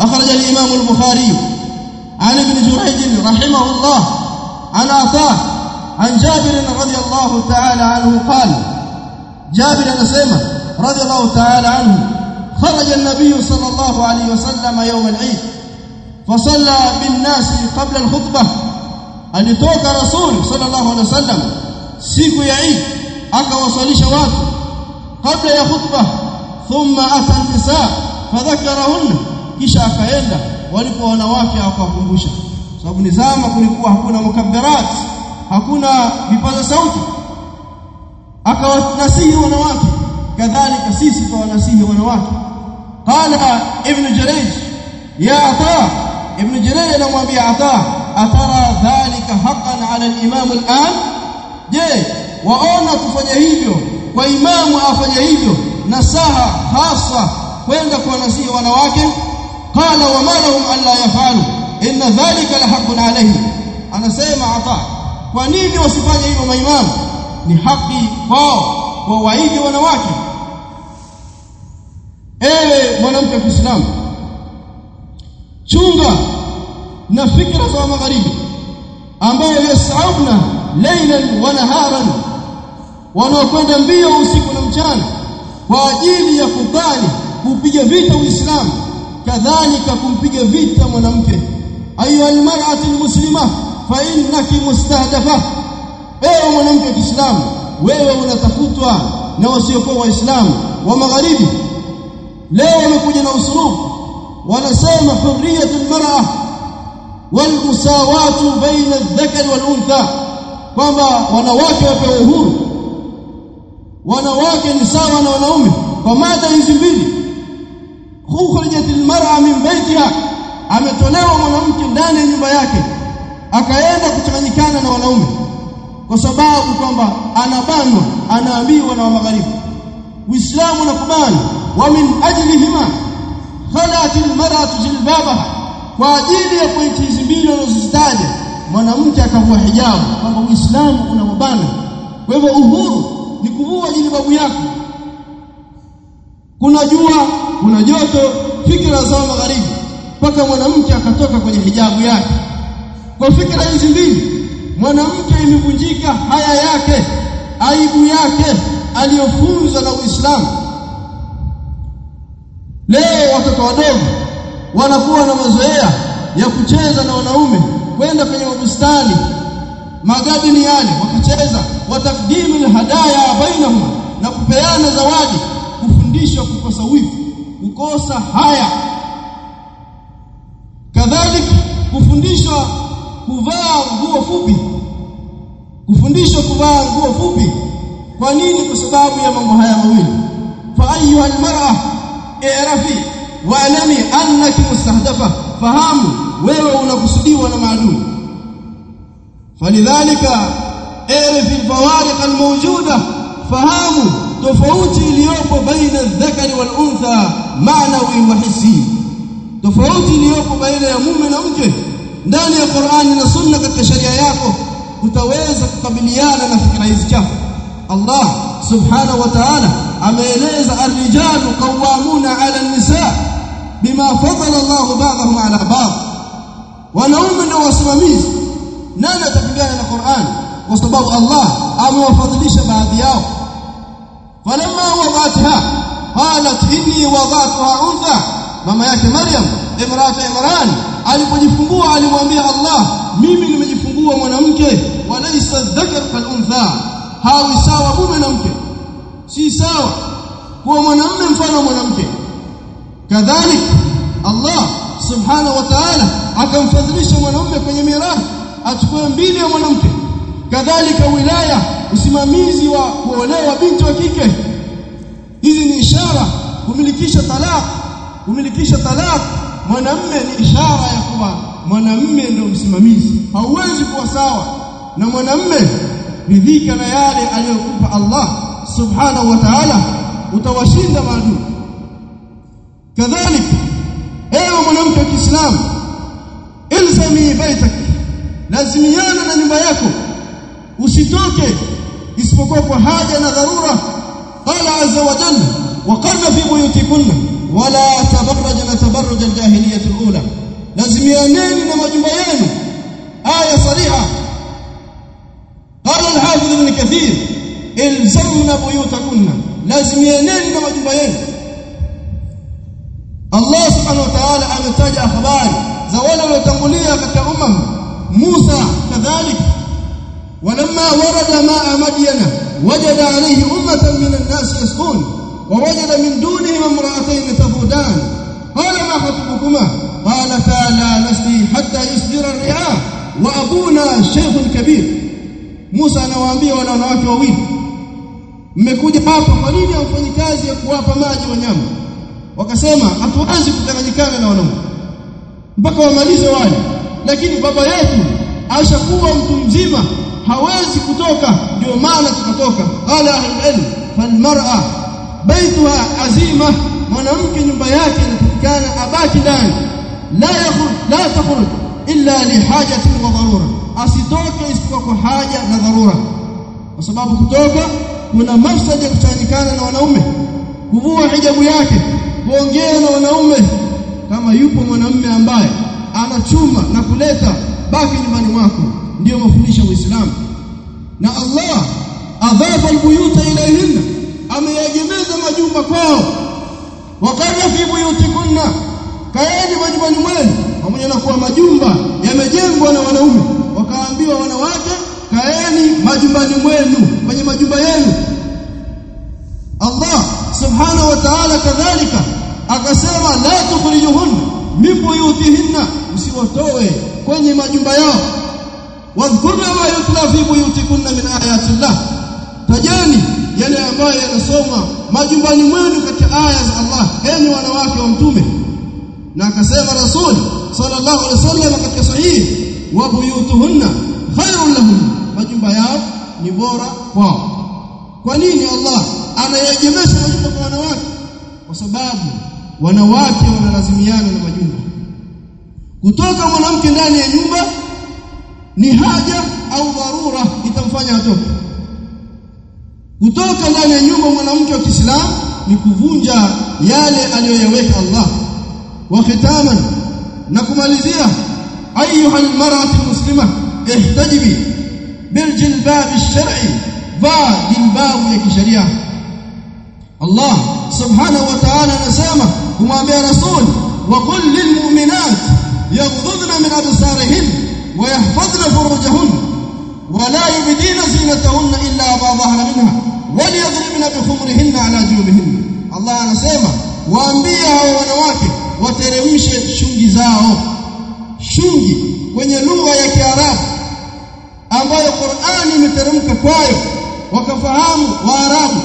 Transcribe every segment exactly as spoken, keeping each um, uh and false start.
أخرج الإمام البخاري عن ابن جريج رحمه الله عن عطاء عن جابر رضي الله تعالى عنه قال جابر نسمة رضي الله تعالى عنه خرج النبي صلى الله عليه وسلم يوم العيد فصلى بالناس قبل الخطبة alitoka rasul sallallahu alaihi wasallam siku ya Eid akawasalisha watu kabla ya khutbah thumma ata an-nisaa fadhakarahunna kisha akaenda walipo wanawake akawakumbusha sababu nizama kulikuwa hakuna mukabbirat hakuna vipaza sauti akawanasihi wanawake kadhalika sisi tuwanasihi wanawake qala ibn Jurayj ya Ata ibn Jurayj anamwambia Ata atara dhalika haqqan ala al-imam al-an je waona kufanya hivyo kwa imamu afanye hivyo nasaha hasa kwenda kuwanasihi wanawake qala wa ma lahum alla yafalu inna dhalika la haqqun alayhi anasema Ata kwa nini wasifanye hivyo maimamu ni haki kwao kwa waidi wanawake ewe mwanamke wa Kiislamu chunga na fikra za magharibi ambao yasauna laylan wa naharan wanaokwenda mbio usiku na mchana kwa ajili ya kudhani kupiga vita Uislamu kadhalika kumpiga vita mwanamke ayu almar'atu almuslima fa innaki mustahdafa ewe mwanamke wa Kiislamu wewe unatafutwa na wasiokuwa waislamu wa magharibi leo wamekuja na usulubu wanasema hurriyatul mar'a wal musawatu baina adh-dhakari wal untha kwamba wanawake wapewe uhuru wanawake ni sawa na wanaume kwa mada hizi mbili khurijatil mar'a min baytiha ametolewa mwanamke ndani ya nyumba yake akaenda kuchanganyikana na wanaume kwa sababu kwamba anabanwa anaambiwa na magharibi Uislamu unakubali wa min ajlihima khalatil mar'atu jilbabaha kwa ajili ya pointi hizi mbili unazozitaja mwanamke akavua hijabu kwamba Uislamu unamabana kwa hivyo uhuru ni kuvua jilbabu yako kuna jua kuna joto fikra za magharibi mpaka mwanamke akatoka kwenye hijabu yake kwa fikra hizi mbili mwanamke imevunjika haya yake aibu yake aliyofunzwa na Uislamu leo watoto wadogo wanakuwa na mazoea ya kucheza na wanaume kwenda kwenye mabustani magadini yale wakacheza watakdimu alhadaya bainahum na kupeana zawadi kufundishwa kukosa wivu kukosa haya kadhalika kufundishwa kuvaa nguo fupi kufundishwa kuvaa nguo fupi kwa nini kwa sababu ya mambo haya mawili fa ayyuha almar'a i'rafi wa'lami annaki mustahdafa fahamu wewe unakusudiwa na maadui falidhalika i'rafi alfawariq almawjuda fahamu tofauti iliyopo baina adh-dhakari wal untha ma'nawi wa hissi tofauti iliyopo baina ya mume na mke ndani ya Qur'ani na Sunna katika sharia yako utaweza kukabiliana na fikra hizi chafu Allah subhanahu wa ta'ala ameeleza ar-rijalu qawwamuna 'ala an-nisaa bima fadala Allah ba'dahum 'ala ba'd wanaume ndio wasimamizi nani atapigana na Qur'an kwa sababu Allah amewafadhilisha baadhi yao falamma wada'atha qalat inni wada'tuha untha mama yake Maryam imratu Imran alipojifungua alimwambia Allah mimi nimejifungua mwanamke walaysa dhakar kal untha hawi sawa mume na mke si sawa kwa mwanamume mfano wa mwanamke kadhalika Allah subhanahu wa ta'ala akamfadhilisha mwanamume kwenye mirathi achukue mbili ya mwanamke kadhalika wilaya usimamizi wa kuolewa binti wa kike hizi ni ishara kumilikisha talaq kumilikisha talaq mwanamume ni ishara ya kuwa mwanamume ndio msimamizi hauwezi kuwa sawa na mwanamume ridhika na yale aliyokupa Allah subhanahu wa ta'ala utawashinda maadui kadhalika ewe mwanamke wa Kiislamu ilzami baitak lazimiana na nyumba yako usitoke isipokuwa kwa haja na dharura qala azza wa jalla wa qarna fi buyutikunna wala tabarrajna tabarruj al-jahiliyyah buyuta lazimianeni na majumba yenu aya sariha qala al-hafiz ibn kathir ilzamna buyutakunna lazimianeni na majumba yenu Allah subhanahu wa ta'ala ametaja habari za wale waliotangulia katika umma Musa kadhalika ولما ورد ماء مدين وجد عليه أمة من الناس يسقون ووجد من دونهم امرأتين تفودان قال ما خطبكما قالتا لا نسقي حتى يصدر الرعاء وأبونا شيخ كبير موسى anawaambia wale wanawake wawili mmekuja hapa kwa nini hamfanyi kazi ya kuwapa maji wanyama wakasema hatuwezi kutanganyikana na wanaume mpaka wamalize wale lakini baba yetu ashakuwa mtu mzima hawezi kutoka ndio maana tukatoka qala ahlul falmar'a baituha azima mwanamke nyumba yake inatakikana abaki ndani la yakhruj la takhruj illa li hajatin wa dharura asitoke isipokuwa kwa haja na dharura kwa sababu kutoka kuna mafsada kuchanganyikana na wanaume kuvua hijabu yake kuongea na wanaume kama yupo mwanamume ambaye anachuma na kuleta baki nyumbani mwako ndio mafundisho ya Uislamu na Allah adhafa albuyuta ilayhinna ameyagemeza majumba kwao wakati fi buyutikunna kaeni majumbani mwenu pamoja na kuwa majumba yamejengwa na wanaume wakaambiwa wanawake kaeni majumbani mwenu kwenye majumba yenu Allah subhanahu wa ta'ala kadhalika akasema la tukhrijuhunna min buyutihinna usiwatoe kwenye majumba yao wadhkurna ma yutla fi buyutikunna min ayati llah tajani yale ambayo yanasoma majumbani mwenu katika aya za Allah enyi wanawake wa mtume na akasema rasul sallallahu alaihi wasallam katika sahihi wa buyutuhunna khairun lahum majumba yao ni bora kwao kwa nini Allah anayegemesha majumba kwa wanawake kwa sababu wanawake wanalazimiana na majumba kutoka mwanamke ndani ya nyumba ni haja au dharura itamfanya atoke kutoka ndani ya nyumba mwanamke wa Kiislamu ni kuvunja yale aliyoyaweka Allah wa khitaman na kumalizia ayuha almar'atu muslima ihtajibi bil jilbab ash-shar'i va jilbab ya kisheria Allah subhanahu wa ta'ala anasema kumwambia rasul wa qul lil mu'minat yaghdudna min absarihin wa yahfazna furujahun wa la yubdina zinatahunna illa ma dhahara minha wa liyadribna bi khumurihinna ala jubihinna Allah anasema waambie hao wanawake wateremshe shungi zao shungi kwenye lugha ya Kiarabu ambayo Qur'ani imeteremka kwayo wakafahamu Waarabu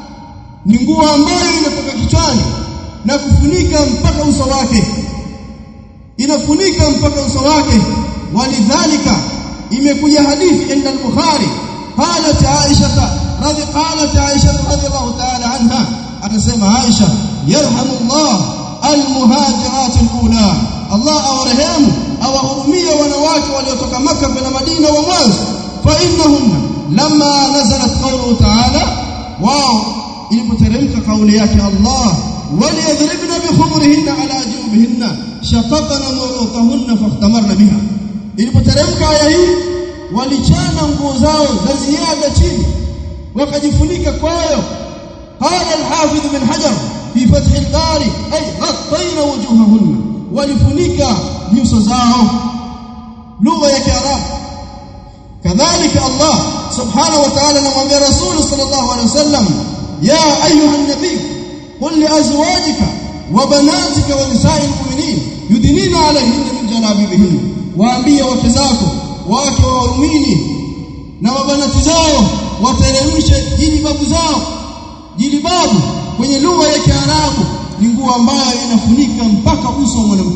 ni nguo ambayo inatoka kichwani na kufunika mpaka uso wake inafunika mpaka uso wake walidhalika imekuja hadithi inda al-Bukhari qalat Aisha radhi qalat Aisha radhiyallahu ta'ala anha anasema Aisha yarhamullah al-muhajirat al-ula Allah awarehemu awahurumia wanawake waliotoka Makkah kwenda Madina wa mwanzo fa innahunna lamma nazalat qawluhu ta'ala wao ilipoteremka kauli yake Allah waliyadribna bi khumurihinna ala jubihinna shaqaqna murutahunna fahtamarna biha ilipoteremka aya hii walichana nguo zao za ziada chini wakajifunika kwayo qala al-hafiz ibn hajar fi fath al-bari ay ghattayna wujuhahunna walifunika nyuso zao lugha ya Kiarabu kadhalika Allah subhanahu wa ta'ala anamwambia rasul sallallahu alaihi wasallam ya ayuha an-nabiy qul li azwajika wa banatika wa nisa'il mu'minin yudnina alayhinna min jalabibihinna waambie wake zako wake wa waumini na mabanati zao wateremshe jilibabu zao jilibabu kwenye lugha ya Kiarabu ni nguo ambayo inafunika mpaka uso wa mwanamke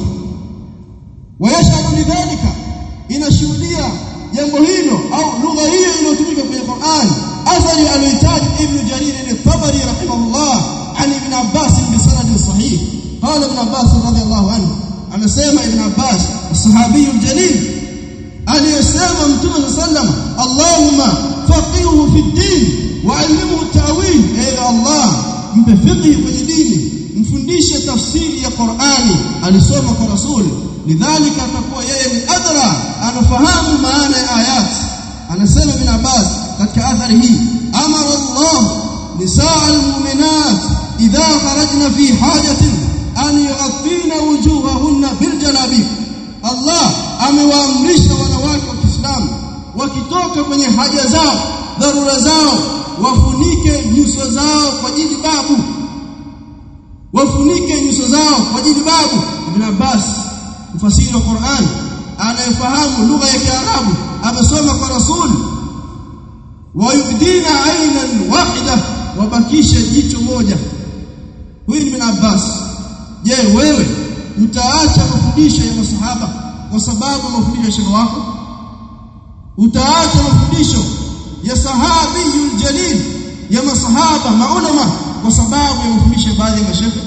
wayashhadu lidhalika inashuhudia jambo hilo au lugha hiyo iliyotumika kwenye Qur'an athari aliyotaja Ibn Jarir al-Tabari rahimahullah an Ibn Abbas bi sanad sahih qala Ibn Abbas radhiyallahu anhu anasema Ibn Abbas as-sahabi al-jalil aliyesema Mtume sallam Allahumma faqihuhu fi ad-din wa 'allimhu at-ta'wil ay Allah mpe fiqh kwenye dini mfundishe tafsiri ya Qur'ani, alisoma kwa Rasul, lidhalika atakuwa yeye ni adra, anafahamu maana ya ayat. Anasema Ibn Abbas katika athari hii, amara Allah nisaa almu'minat idha kharajna fi hajatin an yughattina wujuhahunna bil jalabib. Allah amewaamrisha wanawake wa Kiislamu wakitoka kwenye haja zao, dharura zao, wafunike nyuso zao kwa jilbabu, wafunike nyuso zao kwa jilbabu. Ibn Abbas mfasiri wa Qur'an anayefahamu lugha ya Kiarabu, amesoma kwa Rasul, wayubdina aynan wahida, wabakisha jicho moja. Huyu Ibn Abbas. Je, wewe utaacha mafundisho ya masahaba kwa sababu mafundisho ya shekhi wako? Utaacha mafundisho ya sahabiyul jalil ya masahaba maulama kwa sababu ya mafundisho baadhi ya mashekhi?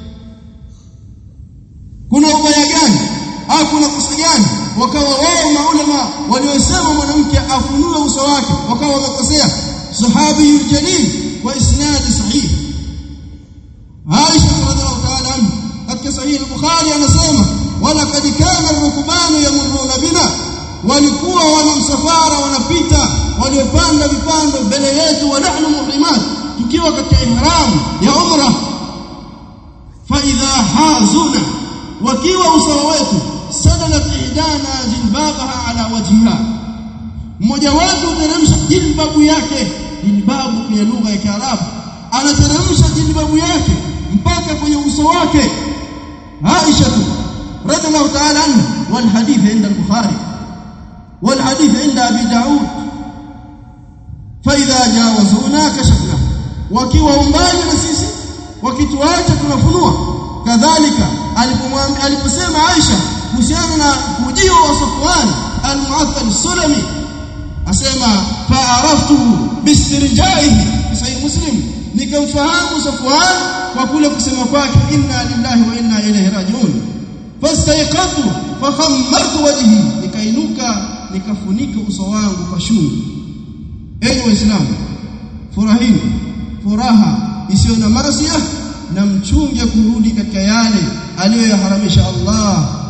Kuna ubaya gani au kuna kosa gani wakawa wao maulama waliosema mwanamke afunue uso wake wakawa wamekosea? Sahabiyul jalil wa isnad sahih. Aisha radhiallahu ta'ala anha katika sahih al-Bukhari anasema, wala kad kana ar-rukbanu yamurruna bina, walikuwa wana msafara wanapita waliopanda vipando mbele yetu, wa nahnu muhrimat, tukiwa katika ihram ya umra. Fa idha hazuna, wakiwa usawa wetu, sadalat ihdana jilbabaha ala wajhiha, mmoja wetu teremsha jilbabu yake. Jilbabu kwa lugha ya Kiarabu, anateremsha jilbabu yake mpaka kwenye uso wake. Aisha radhiallahu ta'ala anha, wal hadith inda al-Bukhari wal hadith inda Abi Daud. Fa idha jawazuna kashafna, wakiwa umbali na sisi, wakituacha tunafunua. Kadhalika alipomwambia, aliposema Aisha kuhusiana na ujio wa Safwan al-Mu'attal as-Sulami, asema fa araftu bistirjaihi fi sahih Muslim, nikamfahamu Safwan kwa kule kusema kwake inna lillahi wa inna ilayhi rajiun. Fastayqatu fa khammartu wajhi, nikainuka nikafunika uso wangu kwa shungu. Enyi Waislamu, furahini furaha isiyo na maasiya, na mchunge kurudi katika yale aliyoyaharamisha Allah.